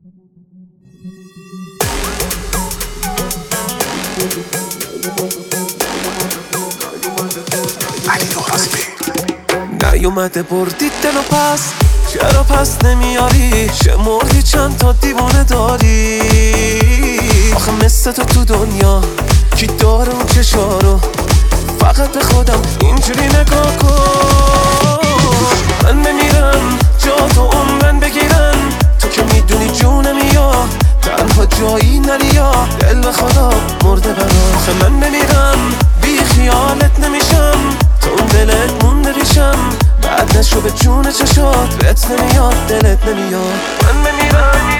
نیومده بردی دلو پس، چرا پس نمیاری؟ شمردی چند تا دیوانه داری؟ آخه مثل تو دنیا کی داره اون چشارو؟ فقط به خودم اینجوری نگاه کن. من بمیرم جا تو عمرن بگیرن، تو که میدونی جونم یا تنها جایی نری یا دل به خدا مرده برا. من بمیرم بی خیالت نمیشم، تو اون دلت مونده ریشم، بعد نشو به جون چشات بهت نمیاد دلت نمیاد. من بمیرم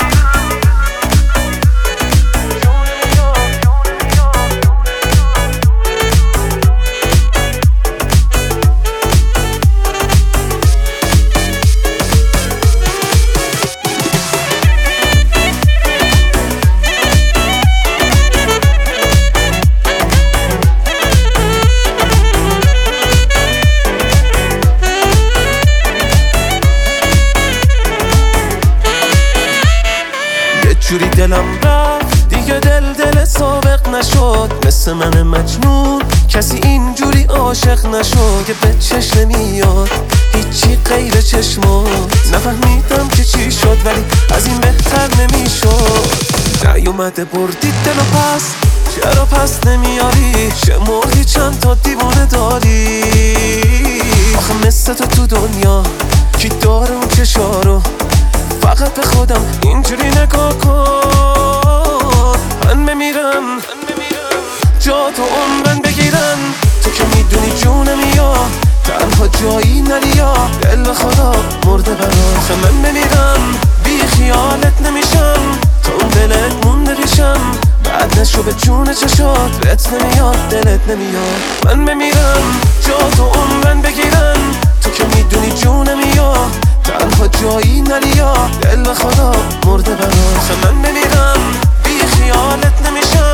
جوری دلم رفت دیگه دل سابق نشد، مثل من مجنون کسی اینجوری عاشق نشد که به چشم نمیاد هیچی غیر چشمات. نفهمیدم که چی شد ولی از این بهتر نمیشد. نیومده بردی دلو پس، چرا پس نمیاری؟ شمردی چند تا دیوانه داری؟ آخه مثل تو دنیا کی داره اون چشارو؟ فقط به خودم اینجوری نگاه کن. من بمیرم جا تو عمرن بگیرن، تو که میدونی جونم یا تنها جایی نری یا دل به خدا مرده برا. من بمیرم بی خیالت نمیشم، تو اون دلت مونده ریشم، بعد نشو به جون چشات بهت نمیاد دلت نمیاد. من بمیرم جا تو عمرن بگیرن، تو که میدونی جونم یا تنها جایی نری یا دل به خدا مرده برا. من بمیرم بی خیالت نمیشم،